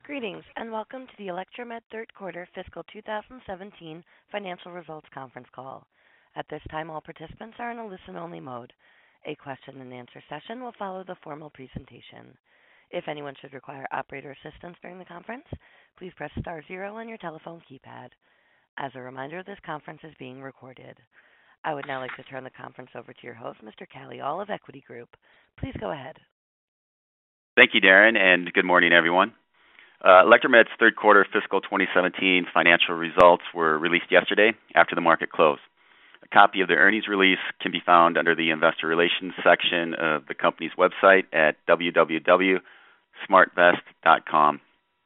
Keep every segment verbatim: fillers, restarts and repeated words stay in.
Greetings, and welcome to the Electromed third quarter fiscal two thousand seventeen financial results conference call. At this time, all participants are in a listen-only mode. A question-and-answer session will follow the formal presentation. If anyone should require operator assistance during the conference, please press star zero on your telephone keypad. As a reminder, this conference is being recorded. I would now like to turn the conference over to your host, Mister Callie All of Equity Group. Please go ahead. Thank you, Darren, and good morning, everyone. Uh, Electromed's third quarter fiscal twenty seventeen financial results were released yesterday after the market closed. A copy of the earnings release can be found under the Investor Relations section of the company's website at w w w dot smart vest dot com.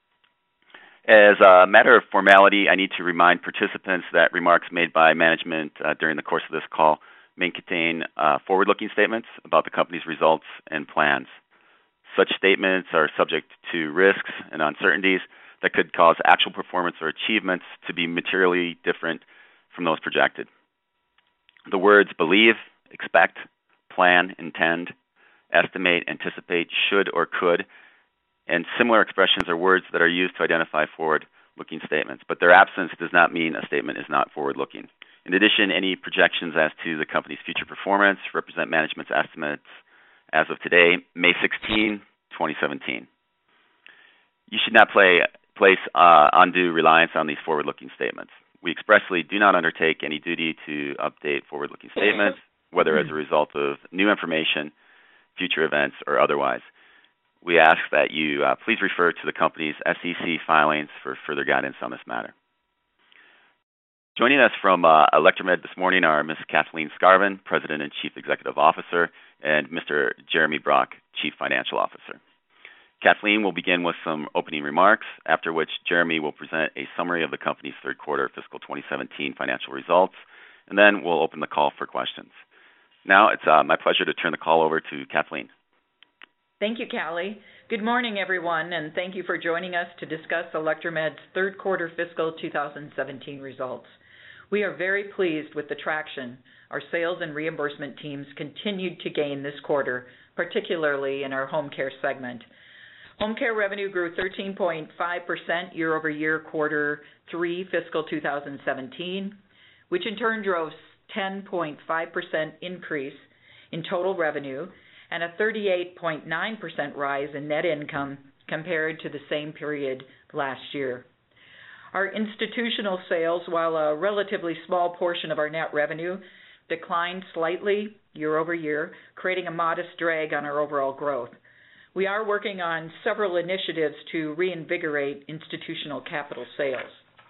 As a matter of formality, I need to remind participants that remarks made by management uh, during the course of this call may contain uh, forward-looking statements about the company's results and plans. Such statements are subject to risks and uncertainties that could cause actual performance or achievements to be materially different from those projected. The words believe, expect, plan, intend, estimate, anticipate, should, or could, and similar expressions are words that are used to identify forward-looking statements, but their absence does not mean a statement is not forward-looking. In addition, any projections as to the company's future performance represent management's estimates as of today, May sixteenth, twenty seventeen. You should not play, place uh, undue reliance on these forward-looking statements. We expressly do not undertake any duty to update forward-looking statements, whether as a result of new information, future events, or otherwise. We ask that you uh, please refer to the company's S E C filings for further guidance on this matter. Joining us from uh, Electromed this morning are Miz Kathleen Skarvan, President and Chief Executive Officer, and Mister Jeremy Brock, Chief Financial Officer. Kathleen will begin with some opening remarks, after which Jeremy will present a summary of the company's third quarter fiscal twenty seventeen financial results, and then we'll open the call for questions. Now it's uh, my pleasure to turn the call over to Kathleen. Thank you, Callie. Good morning, everyone, and thank you for joining us to discuss Electromed's third quarter fiscal two thousand seventeen results. We are very pleased with the traction our sales and reimbursement teams continued to gain this quarter, particularly in our home care segment. Home care revenue grew thirteen point five percent year over year quarter three fiscal two thousand seventeen, which in turn drove ten point five percent increase in total revenue and a thirty-eight point nine percent rise in net income compared to the same period last year. Our institutional sales, while a relatively small portion of our net revenue, declined slightly year over year, creating a modest drag on our overall growth. We are working on several initiatives to reinvigorate institutional capital sales.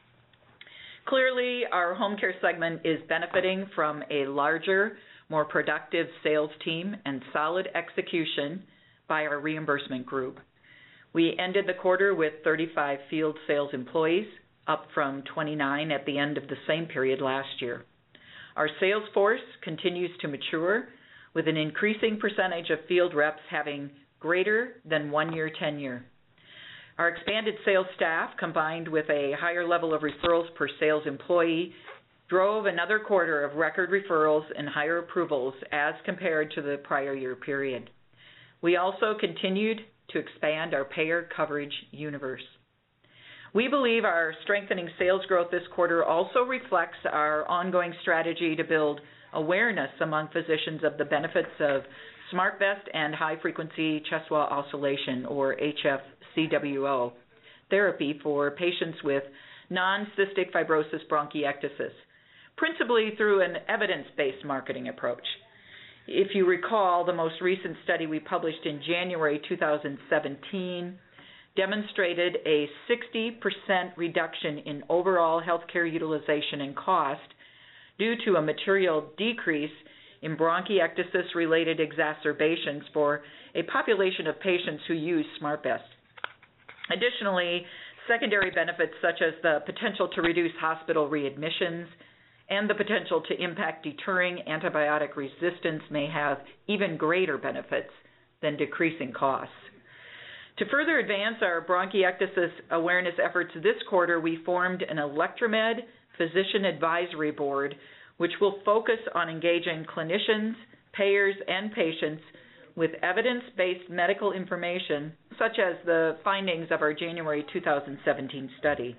Clearly, our home care segment is benefiting from a larger, more productive sales team and solid execution by our reimbursement group. We ended the quarter with thirty-five field sales employees, up from twenty-nine at the end of the same period last year. Our sales force continues to mature, with an increasing percentage of field reps having greater than one-year tenure. Our expanded sales staff, combined with a higher level of referrals per sales employee, drove another quarter of record referrals and higher approvals as compared to the prior year period. We also continued to expand our payer coverage universe. We believe our strengthening sales growth this quarter also reflects our ongoing strategy to build awareness among physicians of the benefits of SmartVest and high-frequency chest wall oscillation, or H F C W O, therapy for patients with non-cystic fibrosis bronchiectasis, principally through an evidence-based marketing approach. If you recall, the most recent study we published in January two thousand seventeen demonstrated a sixty percent reduction in overall healthcare utilization and cost due to a material decrease in bronchiectasis-related exacerbations for a population of patients who use SmartVest. Additionally, secondary benefits such as the potential to reduce hospital readmissions and the potential to impact deterring antibiotic resistance may have even greater benefits than decreasing costs. To further advance our bronchiectasis awareness efforts this quarter, we formed an Electromed Physician Advisory Board, which will focus on engaging clinicians, payers, and patients with evidence-based medical information, such as the findings of our January two thousand seventeen study.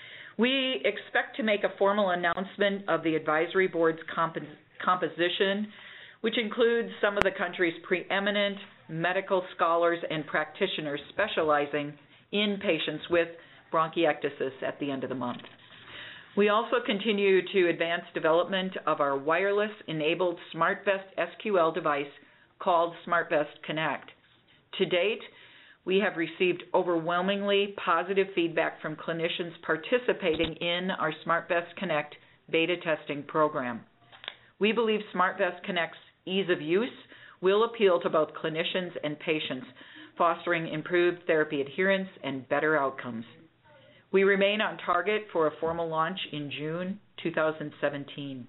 We expect to make a formal announcement of the advisory board's comp- composition, which includes some of the country's preeminent medical scholars and practitioners specializing in patients with bronchiectasis at the end of the month. We also continue to advance development of our wireless-enabled SmartVest S Q L device called SmartVest Connect. To date, we have received overwhelmingly positive feedback from clinicians participating in our SmartVest Connect beta testing program. We believe SmartVest Connect's ease of use will appeal to both clinicians and patients, fostering improved therapy adherence and better outcomes. We remain on target for a formal launch in June two thousand seventeen.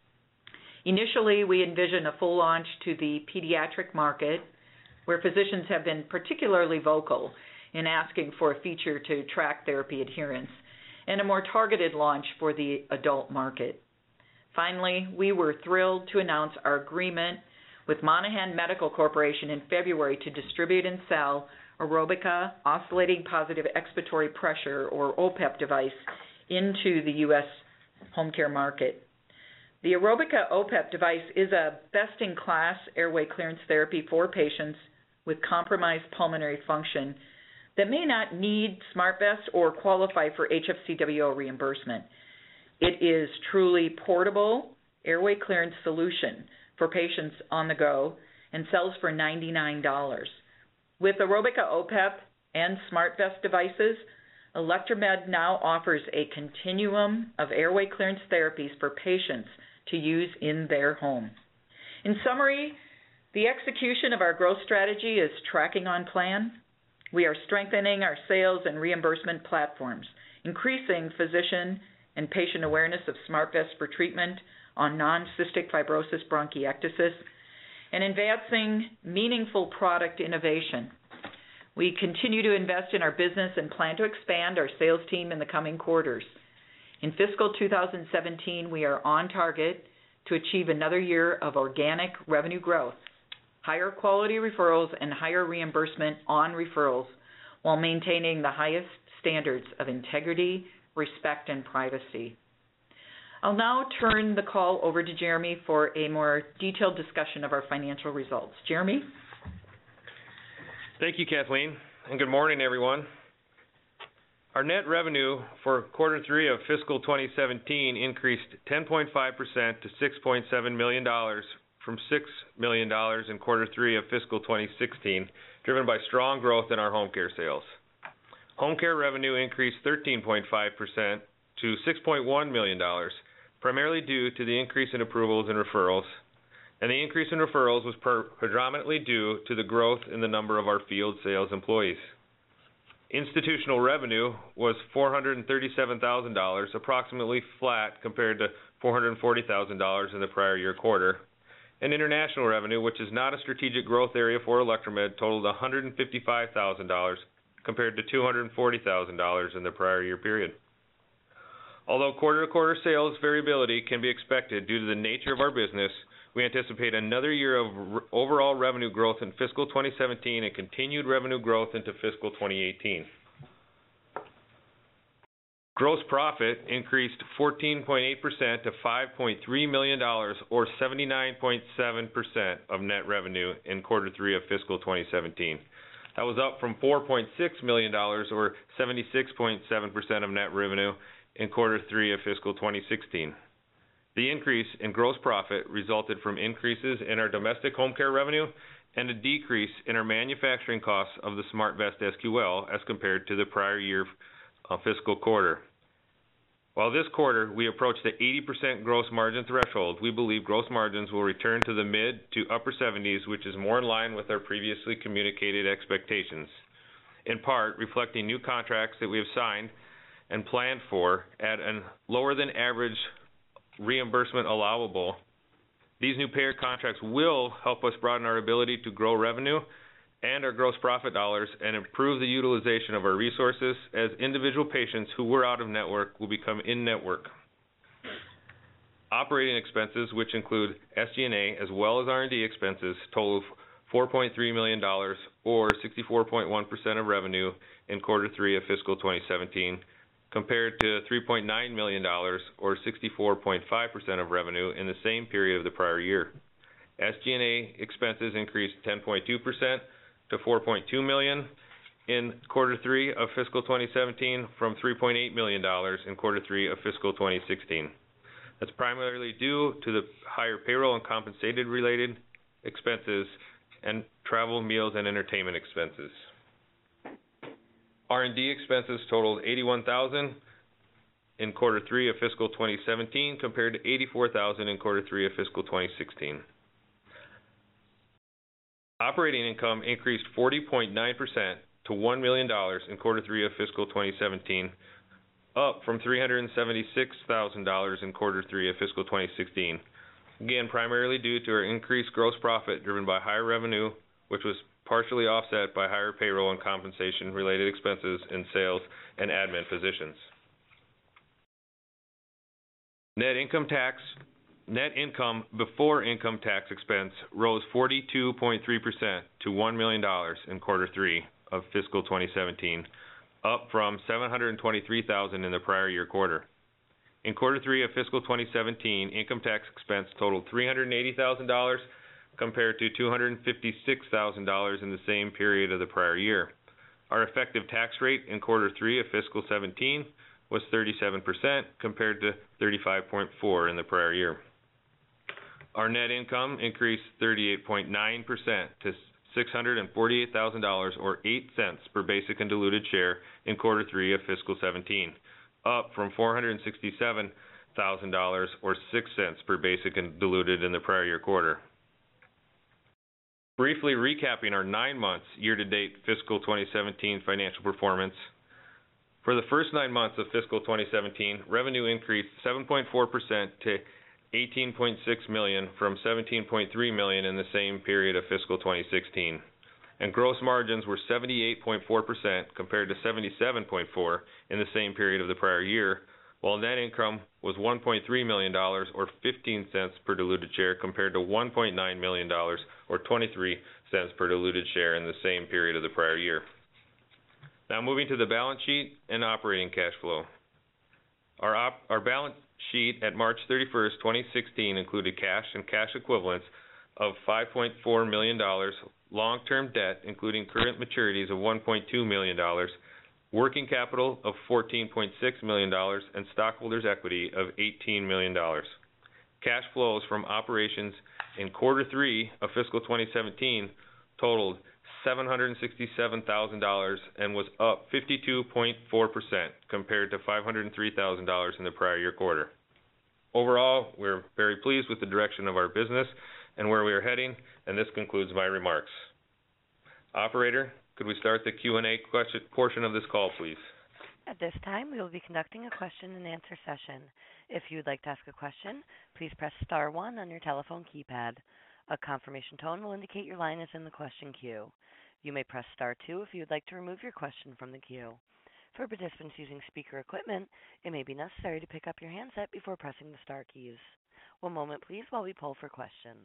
Initially, we envision a full launch to the pediatric market, where physicians have been particularly vocal in asking for a feature to track therapy adherence, and a more targeted launch for the adult market. Finally, we were thrilled to announce our agreement with Monaghan Medical Corporation in February to distribute and sell Aerobica Oscillating Positive Expiratory Pressure, or O P E P device, into the U S home care market. The Aerobica O P E P device is a best-in-class airway clearance therapy for patients with compromised pulmonary function that may not need SmartVest or qualify for H F C W O reimbursement. It is truly portable airway clearance solution for patients on the go and sells for ninety-nine dollars. With Aerobica O P E P and SmartVest devices, Electromed now offers a continuum of airway clearance therapies for patients to use in their home. In summary, the execution of our growth strategy is tracking on plan. We are strengthening our sales and reimbursement platforms, increasing physician and patient awareness of SmartVest for treatment on non-cystic fibrosis bronchiectasis, and advancing meaningful product innovation. We continue to invest in our business and plan to expand our sales team in the coming quarters. In fiscal two thousand seventeen, we are on target to achieve another year of organic revenue growth, higher quality referrals, and higher reimbursement on referrals, while maintaining the highest standards of integrity, respect, and privacy. I'll now turn the call over to Jeremy for a more detailed discussion of our financial results. Jeremy? Thank you, Kathleen, and good morning, everyone. Our net revenue for quarter three of fiscal twenty seventeen increased ten point five percent to six point seven million dollars from six million dollars in quarter three of fiscal twenty sixteen, driven by strong growth in our home care sales. Home care revenue increased thirteen point five percent to six point one million dollars, primarily due to the increase in approvals and referrals, and the increase in referrals was per- predominantly due to the growth in the number of our field sales employees. Institutional revenue was four hundred thirty-seven thousand dollars, approximately flat compared to four hundred forty thousand dollars in the prior year quarter, and international revenue, which is not a strategic growth area for Electromed, totaled one hundred fifty-five thousand dollars compared to two hundred forty thousand dollars in the prior year period. Although quarter-to-quarter sales variability can be expected due to the nature of our business, we anticipate another year of r- overall revenue growth in fiscal twenty seventeen and continued revenue growth into fiscal twenty eighteen. Gross profit increased fourteen point eight percent to five point three million dollars, or seventy-nine point seven percent of net revenue in quarter three of fiscal twenty seventeen. That was up from four point six million dollars, or seventy-six point seven percent of net revenue in quarter three of fiscal twenty sixteen. The increase in gross profit resulted from increases in our domestic home care revenue and a decrease in our manufacturing costs of the SmartVest S Q L as compared to the prior year uh, fiscal quarter. While this quarter we approached the eighty percent gross margin threshold, we believe gross margins will return to the mid to upper seventies, which is more in line with our previously communicated expectations, in part reflecting new contracts that we have signed and planned for at a lower than average reimbursement allowable. These new payer contracts will help us broaden our ability to grow revenue and our gross profit dollars and improve the utilization of our resources as individual patients who were out of network will become in-network. Operating expenses, which include S G and A as well as R and D expenses, totaled four point three million dollars, or sixty-four point one percent of revenue in quarter three of fiscal twenty seventeen, compared to three point nine million dollars, or sixty-four point five percent of revenue in the same period of the prior year. S G and A expenses increased ten point two percent to four point two million dollars in quarter three of fiscal twenty seventeen from three point eight million dollars in quarter three of fiscal twenty sixteen. That's primarily due to the higher payroll and compensated related expenses and travel, meals, and entertainment expenses. R and D expenses totaled eighty-one thousand dollars in quarter three of fiscal twenty seventeen compared to eighty-four thousand dollars in quarter three of fiscal twenty sixteen. Operating income increased forty point nine percent to one million dollars in quarter three of fiscal twenty seventeen, up from three hundred seventy-six thousand dollars in quarter three of fiscal twenty sixteen. Again, primarily due to our increased gross profit driven by higher revenue, which was partially offset by higher payroll and compensation related expenses in sales and admin positions. Net income tax Net income before income tax expense rose forty-two point three percent to one million dollars in quarter three of fiscal twenty seventeen, up from seven hundred twenty-three thousand dollars in the prior year quarter. In quarter three of fiscal twenty seventeen, income tax expense totaled three hundred eighty thousand dollars compared to two hundred fifty-six thousand dollars in the same period of the prior year. Our effective tax rate in quarter three of fiscal seventeen was thirty-seven percent compared to thirty-five point four percent in the prior year. Our net income increased thirty-eight point nine percent to six hundred forty-eight thousand dollars, or eight cents per basic and diluted share in quarter three of fiscal seventeen, up from four hundred sixty-seven thousand dollars, or six cents per basic and diluted in the prior year quarter. Briefly recapping our nine months year-to-date fiscal twenty seventeen financial performance. For the first nine months of fiscal twenty seventeen, revenue increased seven point four percent to eighteen point six million dollars from seventeen point three million dollars in the same period of fiscal twenty sixteen. And gross margins were seventy-eight point four percent compared to seventy-seven point four percent in the same period of the prior year, while net income was one point three million dollars, or fifteen cents per diluted share, compared to one point nine million dollars, or twenty-three cents per diluted share in the same period of the prior year. Now moving to the balance sheet and operating cash flow. Our, op- our balance sheet at March thirty-first, twenty sixteen included cash and cash equivalents of five point four million dollars, long-term debt including current maturities of one point two million dollars, working capital of fourteen point six million dollars, and stockholders' equity of eighteen million dollars. Cash flows from operations in quarter three of fiscal twenty seventeen totaled seven hundred sixty-seven thousand dollars and was up fifty-two point four percent compared to five hundred three thousand dollars in the prior year quarter. Overall, we're very pleased with the direction of our business and where we are heading, and this concludes my remarks. Operator, could we start the Q and A question, portion of this call, please? At this time, we will be conducting a question and answer session. If you would like to ask a question, please press star one on your telephone keypad. A confirmation tone will indicate your line is in the question queue. You may press star two if you would like to remove your question from the queue. For participants using speaker equipment, it may be necessary to pick up your handset before pressing the star keys. One moment, please, while we poll for questions.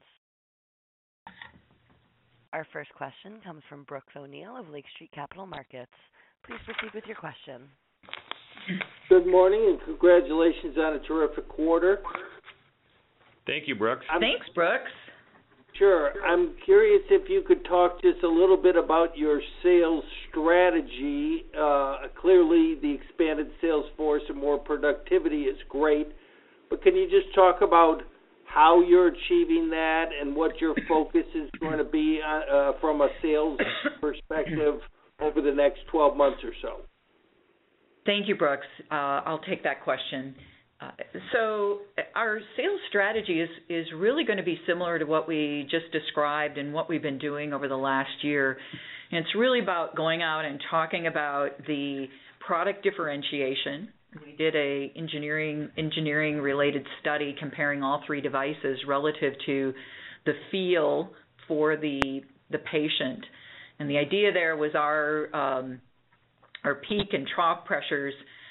Our first question comes from Brooks O'Neil of Lake Street Capital Markets. Please proceed with your question. Good morning and congratulations on a terrific quarter. Thank you, Brooks. I'm, Thanks, Brooks. Sure. I'm curious if you could talk just a little bit about your sales strategy. Uh, clearly, the expanded sales force and more productivity is great, but can you just talk about how you're achieving that and what your focus is going to be uh, from a sales perspective over the next twelve months or so? Thank you, Brooks. Uh, I'll take that question. Uh, so our sales strategy is, is really going to be similar to what we just described and what we've been doing over the last year. And it's really about going out and talking about the product differentiation. We did a engineering engineering related study comparing all three devices relative to the feel for the the patient. And the idea there was our um, our peak and trough pressures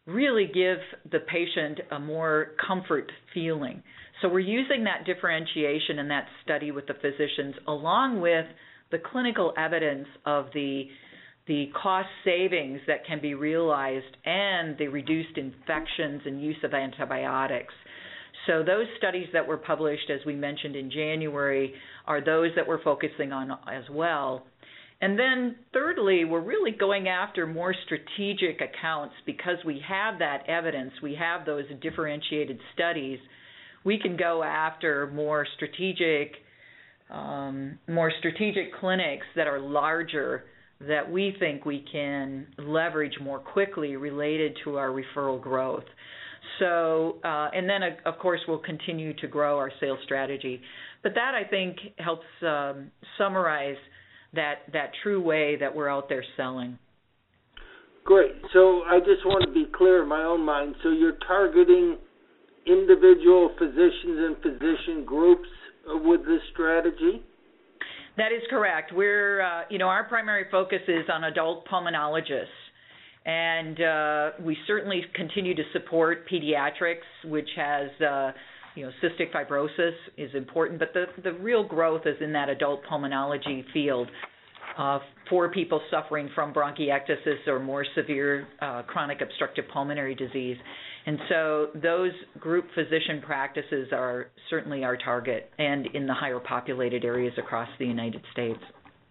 really give the patient a more comfort feeling. So we're using that differentiation in that study with the physicians, along with the clinical evidence of the the cost savings that can be realized and the reduced infections and use of antibiotics. So those studies that were published, as we mentioned in January, are those that we're focusing on as well. And then thirdly, we're really going after more strategic accounts because we have that evidence, we have those differentiated studies. We can go after more strategic, um, more strategic clinics that are larger, that we think we can leverage more quickly related to our referral growth. So, uh, and then uh, of course we'll continue to grow our sales strategy. But that, I think, helps um, summarize that that true way that we're out there selling. Great. So I just want to be clear in my own mind. So you're targeting individual physicians and physician groups with this strategy? That is correct. We're, uh, you know, our primary focus is on adult pulmonologists, and uh, we certainly continue to support pediatrics, which has, uh, you know, cystic fibrosis is important, but the, the real growth is in that adult pulmonology field uh, for people suffering from bronchiectasis or more severe uh, chronic obstructive pulmonary disease. And so those group physician practices are certainly our target, and in the higher populated areas across the United States.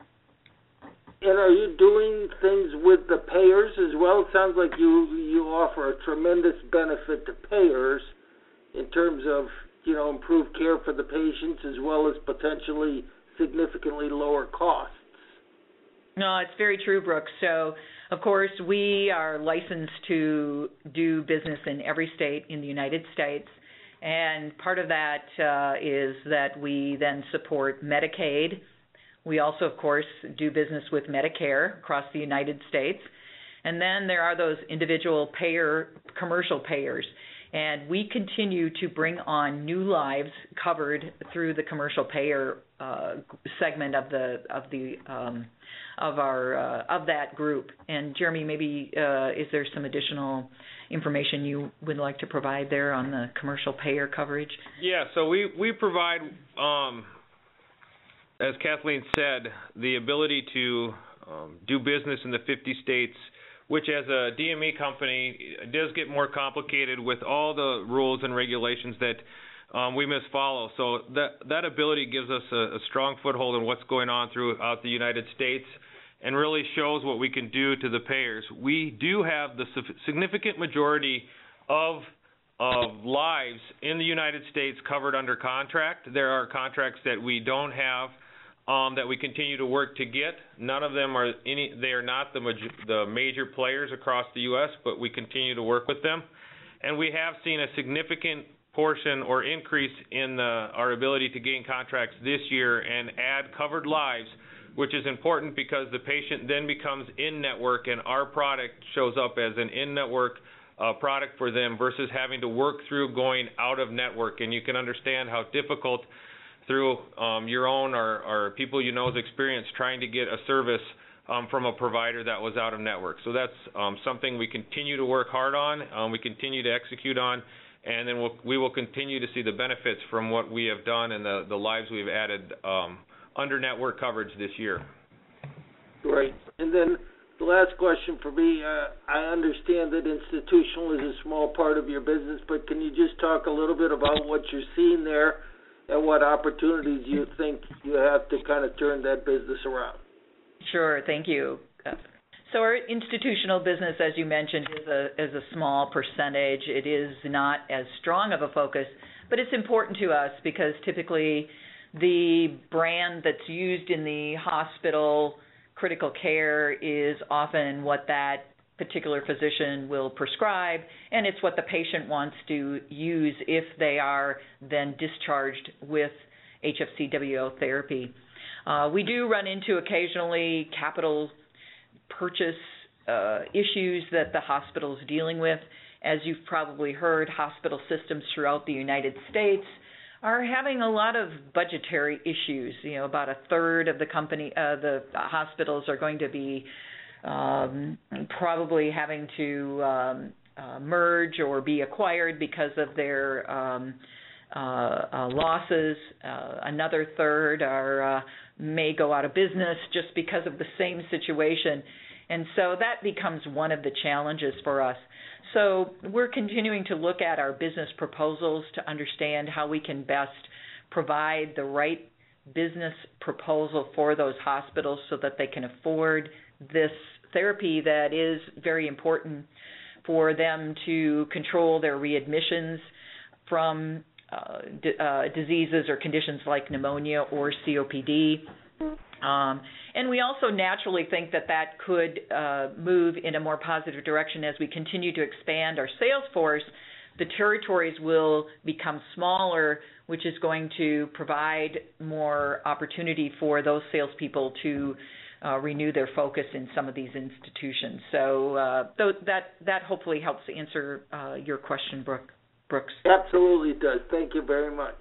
And are you doing things with the payers as well? It sounds like you you offer a tremendous benefit to payers in terms of, you know, improved care for the patients as well as potentially significantly lower costs. No, it's very true, Brooks. So, of course, we are licensed to do business in every state in the United States, and part of that uh, is that we then support Medicaid. We also, of course, do business with Medicare across the United States, and then there are those individual payer, commercial payers, and we continue to bring on new lives covered through the commercial payer uh, segment of the of the um, of our uh, of that group. And Jeremy, maybe uh, is there some additional information you would like to provide there on the commercial payer coverage? Yeah, so we we provide, um, as Kathleen said, the ability to um, do business in the fifty states, which as a D M E company does get more complicated with all the rules and regulations that um, we must follow. So that that ability gives us a, a strong foothold in what's going on throughout the United States, and really shows what we can do to the payers. We do have the significant majority of of lives in the United States covered under contract. There are contracts that we don't have um, that we continue to work to get. None of them are any. They are not the major, the major players across the U S, but we continue to work with them, and we have seen a significant portion or increase in the, our ability to gain contracts this year and add covered lives, which is important because the patient then becomes in-network and our product shows up as an in-network uh, product for them versus having to work through going out of network. And you can understand how difficult through um, your own or, or people you know's experience trying to get a service um, from a provider that was out of network. So that's um, something we continue to work hard on, um, we continue to execute on, and then we'll, we will continue to see the benefits from what we have done and the, the lives we've added um, under network coverage this year. Great. And then the last question for me, uh, I understand that institutional is a small part of your business, but can you just talk a little bit about what you're seeing there and what opportunities you think you have to kind of turn that business around? Sure. Thank you. So our institutional business, as you mentioned, is a, is a small percentage. It is not as strong of a focus, but it's important to us because typically the brand that's used in the hospital critical care is often what that particular physician will prescribe, and it's what the patient wants to use if they are then discharged with H F C W O therapy. Uh, we do run into occasionally capital purchase uh, issues that the hospital is dealing with. As you've probably heard, hospital systems throughout the United States are having a lot of budgetary issues. You know, about a third of the company, uh, the hospitals are going to be um, probably having to um, uh, merge or be acquired because of their um, uh, uh, losses. Uh, another third are uh, may go out of business just because of the same situation. And so that becomes one of the challenges for us. So we're continuing to look at our business proposals to understand how we can best provide the right business proposal for those hospitals so that they can afford this therapy that is very important for them to control their readmissions from uh, d- uh, diseases or conditions like pneumonia or C O P D. Um, and we also naturally think that that could uh, move in a more positive direction as we continue to expand our sales force. The territories will become smaller, which is going to provide more opportunity for those salespeople to uh, renew their focus in some of these institutions. So uh, th- that that hopefully helps answer uh, your question, Brooke. Brooks. Absolutely does. Thank you very much.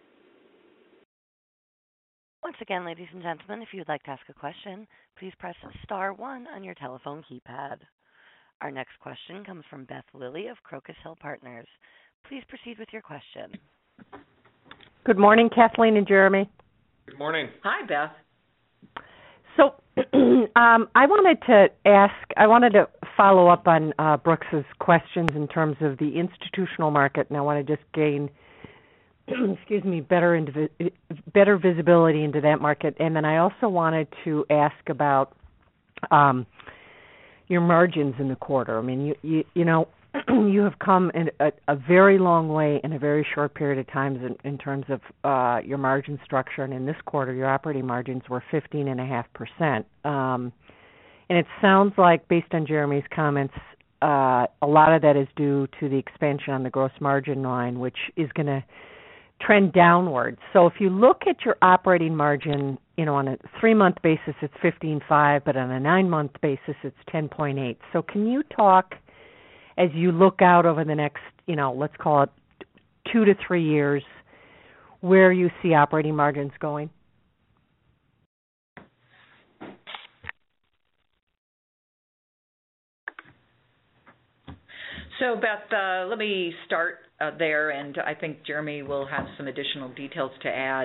Once again, ladies and gentlemen, if you would like to ask a question, please press star one on your telephone keypad. Our next question comes from Beth Lilly of Crocus Hill Partners. Please proceed with your question. Good morning, Kathleen and Jeremy. Good morning. Hi, Beth. So um, I wanted to ask, I wanted to follow up on uh, Brooks's questions in terms of the institutional market, and I want to just gain excuse me, better indivi- better visibility into that market. And then I also wanted to ask about um, your margins in the quarter. I mean, you you, you know, you have come in a, a very long way in a very short period of time in, in terms of uh, your margin structure. And in this quarter, your operating margins were fifteen point five percent. Um, and it sounds like, based on Jeremy's comments, uh, a lot of that is due to the expansion on the gross margin line, which is going to trend downwards. So if you look at your operating margin, you know, on a three-month basis, it's fifteen point five, but on a nine-month basis, it's ten point eight. So can you talk, as you look out over the next, you know, let's call it two to three years, where you see operating margins going? So, Beth, uh, let me start uh, there, and I think Jeremy will have some additional details to add.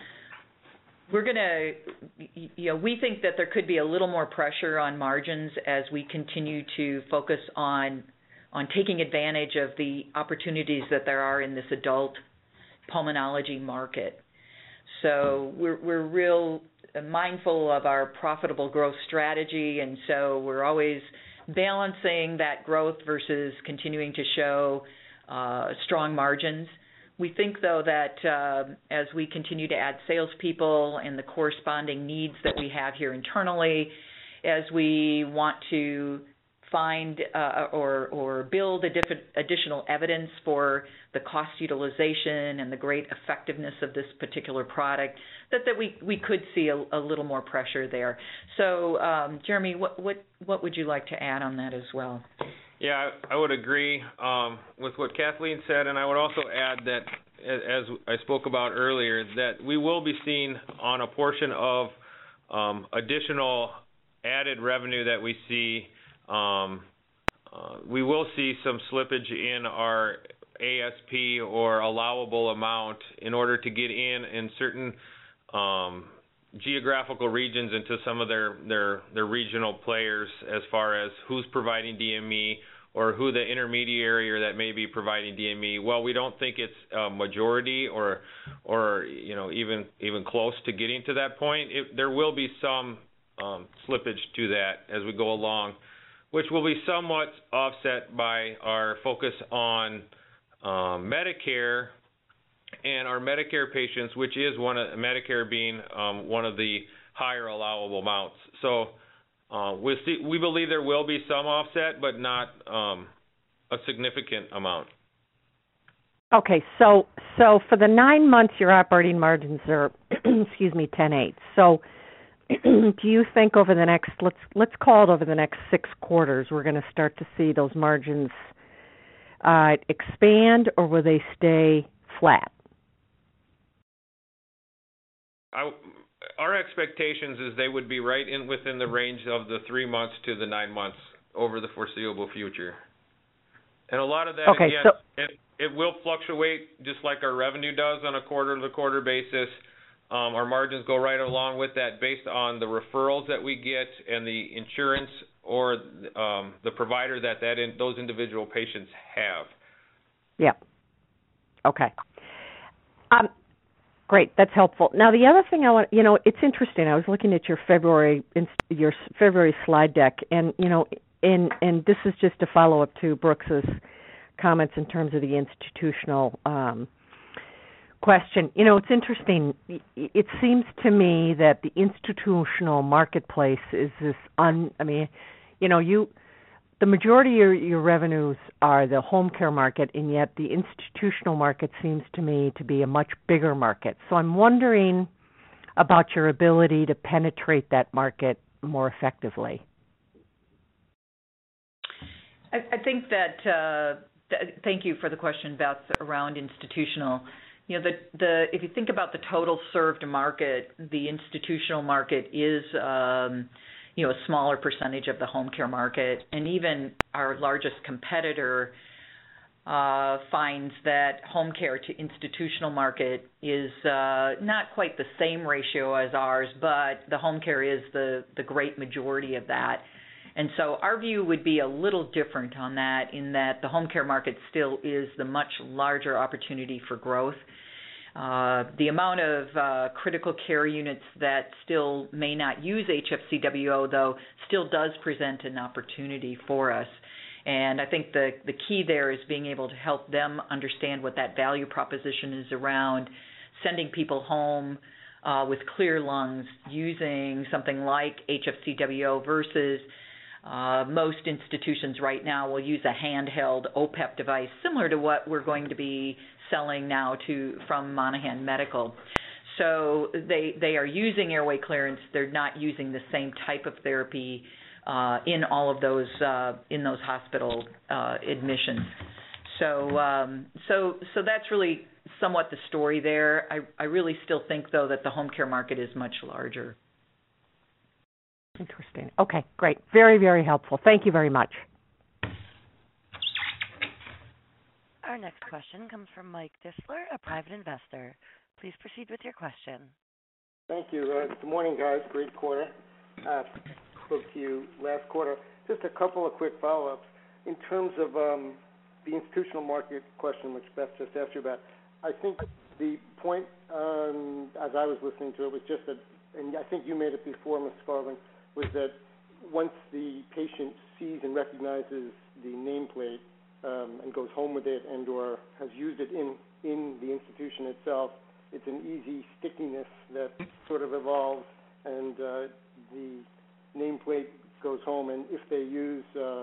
We're going to, you know, we think that there could be a little more pressure on margins as we continue to focus on on taking advantage of the opportunities that there are in this adult pulmonology market. So we're we're real mindful of our profitable growth strategy, and so we're always balancing that growth versus continuing to show uh, strong margins. We think, though, that uh, as we continue to add salespeople and the corresponding needs that we have here internally, as we want to find uh, or or build a diff- additional evidence for the cost utilization and the great effectiveness of this particular product, that, that we, we could see a, a little more pressure there. So, um, Jeremy, what, what what would you like to add on that as well? Yeah, I, I would agree um, with what Kathleen said, and I would also add that, as I spoke about earlier, that we will be seeing on a portion of um, additional added revenue that we see, um, uh, we will see some slippage in our A S P or allowable amount in order to get in in certain um, geographical regions into some of their, their, their regional players as far as who's providing D M E or who the intermediary or that may be providing D M E. Well, we don't think it's a majority or or you know even even close to getting to that point. It, there will be some um, slippage to that as we go along, which will be somewhat offset by our focus on um, Medicare and our Medicare patients, which is one of Medicare being um, one of the higher allowable amounts. So uh, we see, we believe there will be some offset, but not um, a significant amount. Okay, so so for the nine months, your operating margins are, excuse me, ten point eight. So do you think over the next, let's let's call it over the next six quarters, we're going to start to see those margins uh, expand, or will they stay flat? I, our expectations is they would be right in within the range of the three months to the nine months over the foreseeable future. And a lot of that, okay, again, so, it, it will fluctuate just like our revenue does on a quarter-to-quarter basis. Um, our margins go right along with that based on the referrals that we get and the insurance or um, the provider that, that in, those individual patients have. Yeah. Okay. Um, great. That's helpful. Now, the other thing I want, you know, it's interesting. I was looking at your February your February slide deck, and you know, and and this is just a follow up to Brooks's comments in terms of the institutional um, question. You know, it's interesting. It seems to me that the institutional marketplace is this un. I mean, you know, you. The majority of your, your revenues are the home care market, and yet the institutional market seems to me to be a much bigger market. So I'm wondering about your ability to penetrate that market more effectively. I, I think that, uh, th- thank you for the question, Beth, around institutional. You know, the, the if you think about the total served market, the institutional market is um, you know, a smaller percentage of the home care market, and even our largest competitor uh, finds that home care to institutional market is uh, not quite the same ratio as ours, but the home care is the, the great majority of that. And so our view would be a little different on that, in that the home care market still is the much larger opportunity for growth. Uh, the amount of uh, critical care units that still may not use H F C W O, though, still does present an opportunity for us. And I think the, the key there is being able to help them understand what that value proposition is around sending people home uh, with clear lungs using something like H F C W O versus uh, most institutions right now will use a handheld O P E P device, similar to what we're going to be selling now to from Monaghan Medical. So they they are using airway clearance. They're not using the same type of therapy uh, in all of those uh, in those hospital uh, admissions. So um, so so that's really somewhat the story there. I I really still think though that the home care market is much larger. Interesting. Okay, great. Very, very helpful. Thank you very much. Our next question comes from Mike Disler, a private investor. Please proceed with your question. Thank you. Uh, good morning, guys. Great quarter. Uh, spoke to you last quarter. Just a couple of quick follow-ups. In terms of um, the institutional market question, which Beth just asked you about, I think the point, um, as I was listening to it, was just that, and I think you made it before, Miz Scarlin, was that once the patient sees and recognizes the nameplate um, and goes home with it and or has used it in, in the institution itself, it's an easy stickiness that sort of evolves, and uh, the nameplate goes home, and if they use uh,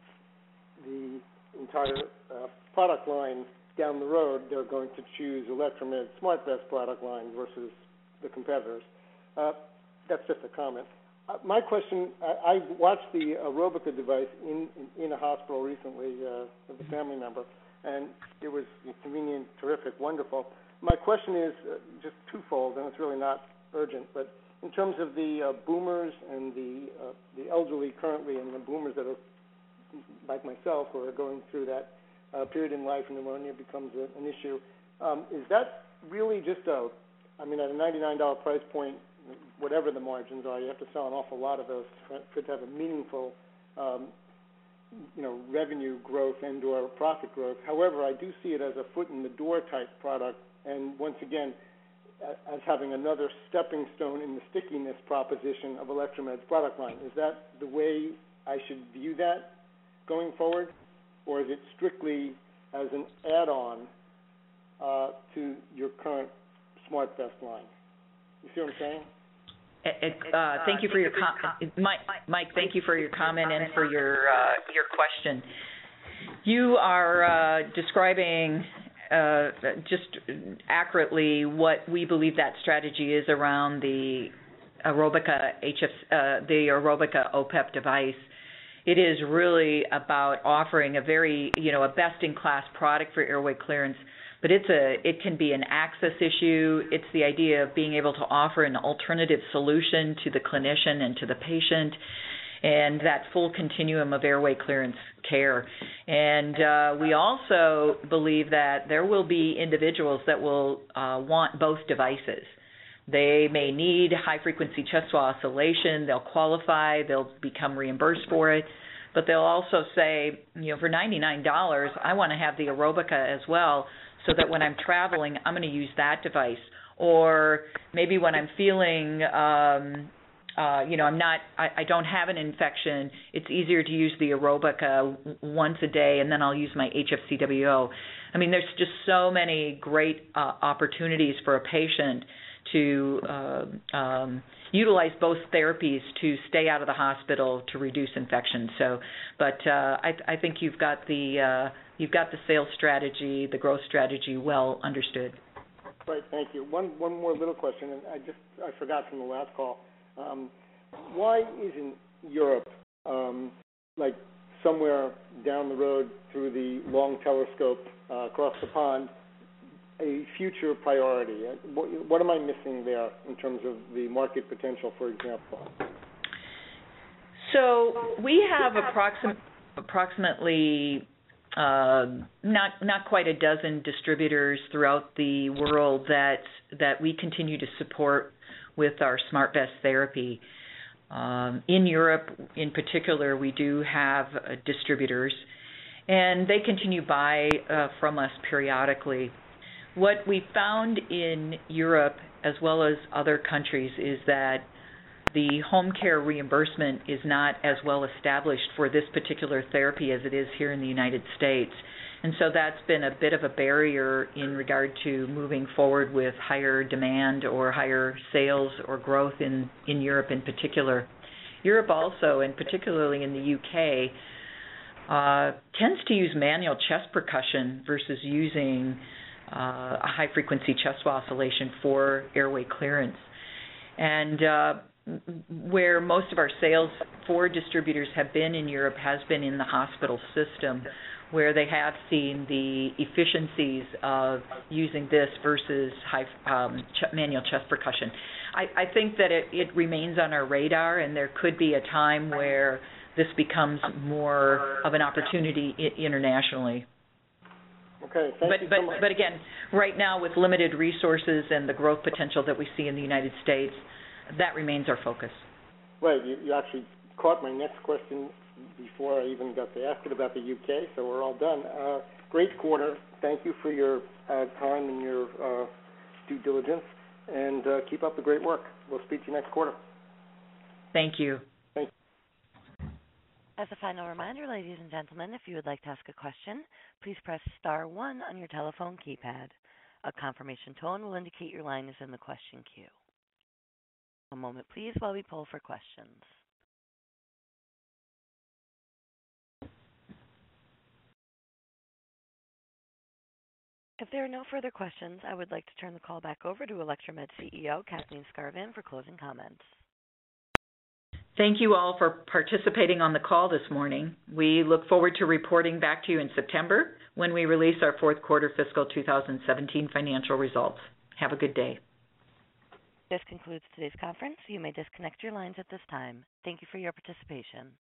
the entire uh, product line down the road, they're going to choose Electromed's SmartVest product line versus the competitors. Uh, that's just a comment. Uh, my question, I, I watched the Aerobica device in, in, in a hospital recently uh, with a family member, and it was convenient, terrific, wonderful. My question is uh, just twofold, and it's really not urgent, but in terms of the uh, boomers and the uh, the elderly currently, and the boomers that are like myself who are going through that uh, period in life, and pneumonia becomes a, an issue, um, is that really just a, I mean, at a ninety-nine dollars price point, whatever the margins are, you have to sell an awful lot of those for it to have a meaningful, um, you know, revenue growth and or profit growth. However, I do see it as a foot in the door type product, and once again, as having another stepping stone in the stickiness proposition of Electromed's product line. Is that the way I should view that going forward, or is it strictly as an add-on uh, to your current SmartVest line? You see what I'm saying? Uh, thank you for your com- Mike. Mike, thank you for your comment and for your uh, your question. You are uh, describing uh, just accurately what we believe that strategy is around the Aerobica H F, uh, the Aerobica O P E P device. It is really about offering a very, you know, a best-in-class product for airway clearance. But it's a, it can be an access issue. It's the idea of being able to offer an alternative solution to the clinician and to the patient. and that full continuum of airway clearance care. And uh, we also believe that there will be individuals that will uh, want both devices. They may need high-frequency chest wall oscillation. They'll qualify. They'll become reimbursed for it. But they'll also say, you know, for ninety-nine dollars, I want to have the Aerobica as well, so that when I'm traveling, I'm going to use that device. Or maybe when I'm feeling, um, uh, you know, I'm not, I, I don't have an infection, it's easier to use the Aerobica once a day, and then I'll use my H F C W O. I mean, there's just so many great uh, opportunities for a patient to uh, um, utilize both therapies to stay out of the hospital to reduce infection. So, but uh, I, I think you've got the uh, you've got the sales strategy, the growth strategy well understood. Right, thank you. One one more little question, and I just I forgot from the last call. Um, why isn't Europe um, like somewhere down the road through the long telescope uh, across the pond a future priority? What, what am I missing there in terms of the market potential, for example? So we have approxim- approximately uh, not not quite a dozen distributors throughout the world that that we continue to support with our SmartVest therapy. Um, in Europe, in particular, we do have uh, distributors, and they continue to buy uh, from us periodically. What we found in Europe, as well as other countries, is that the home care reimbursement is not as well established for this particular therapy as it is here in the United States. And so that's been a bit of a barrier in regard to moving forward with higher demand or higher sales or growth in, in Europe in particular. Europe also, and particularly in the U K, uh, tends to use manual chest percussion versus using uh, a high-frequency chest wall oscillation for airway clearance. And uh, where most of our sales for distributors have been in Europe has been in the hospital system, where they have seen the efficiencies of using this versus high, um, ch- manual chest percussion. I, I think that it, it remains on our radar, and there could be a time where this becomes more of an opportunity I- internationally. Okay, thank but, you but, so much. But again, right now with limited resources and the growth potential that we see in the United States, that remains our focus. Right, you, you actually caught my next question before I even got to ask it about the U K, so we're all done. Uh, great quarter. Thank you for your uh, time and your uh, due diligence, and uh, keep up the great work. We'll speak to you next quarter. Thank you. Thank you. As a final reminder, ladies and gentlemen, if you would like to ask a question, please press star one on your telephone keypad. A confirmation tone will indicate your line is in the question queue. A moment, please, while we poll for questions. If there are no further questions, I would like to turn the call back over to Electromed C E O Kathleen Skarvan for closing comments. Thank you all for participating on the call this morning. We look forward to reporting back to you in September when we release our fourth quarter fiscal two thousand seventeen financial results. Have a good day. This concludes today's conference. You may disconnect your lines at this time. Thank you for your participation.